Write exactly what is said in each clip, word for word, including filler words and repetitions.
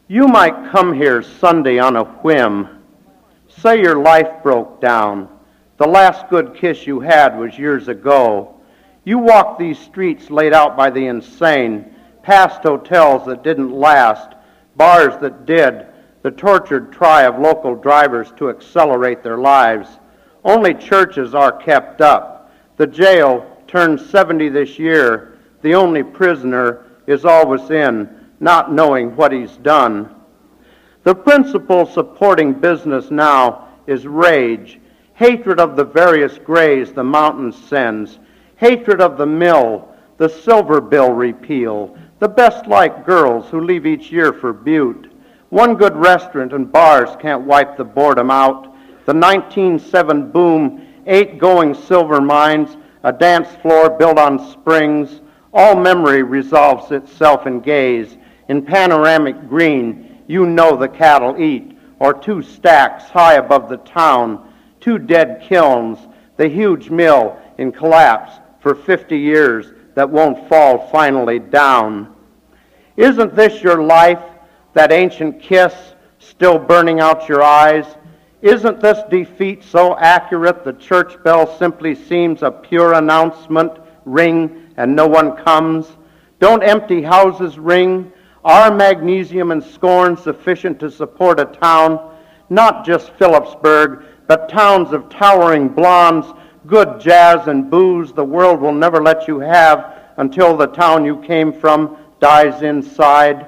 You might come here Sunday on a whim. Say your life broke down. The last good kiss you had was years ago. You walked these streets laid out by the insane, past hotels that didn't last, bars that did, the tortured try of local drivers to accelerate their lives. Only churches are kept up. The jail turned seventy this year. The only prisoner is always in, not knowing what he's done. The principle supporting business now is rage, hatred of the various grays the mountain sends, hatred of the mill, the silver bill repeal, the best-liked girls who leave each year for Butte. One good restaurant and bars can't wipe the boredom out. The nineteen oh seven boom, eight going silver mines, a dance floor built on springs. All memory resolves itself in gaze. In panoramic green, you know the cattle eat, or two stacks high above the town, two dead kilns, the huge mill in collapse for fifty years that won't fall finally down. Isn't this your life, that ancient kiss still burning out your eyes? Isn't this defeat so accurate the church bell simply seems a pure announcement, ring, and no one comes? Don't empty houses ring? Are magnesium and scorn sufficient to support a town? Not just Phillipsburg, but towns of towering blondes, good jazz and booze the world will never let you have until the town you came from dies inside.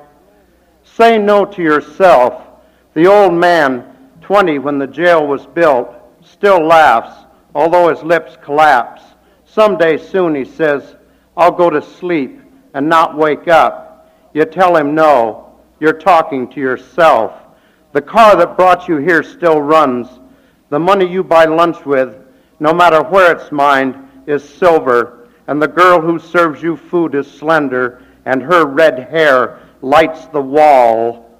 Say no to yourself. The old man, twenty when the jail was built, still laughs, although his lips collapse. Someday soon, he says, I'll go to sleep and not wake up. You tell him no, you're talking to yourself. The car that brought you here still runs. The money you buy lunch with, no matter where it's mined, is silver, and the girl who serves you food is slender, and her red hair lights the wall.